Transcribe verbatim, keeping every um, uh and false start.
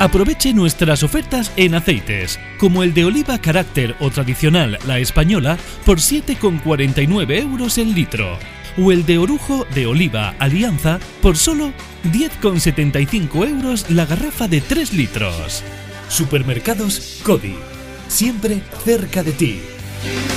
Aproveche nuestras ofertas en aceites, como el de oliva carácter o tradicional La Española por siete con cuarenta y nueve euros el litro, o el de orujo de oliva Alianza por solo diez con setenta y cinco euros la garrafa de tres litros. Supermercados Cody, siempre cerca de ti.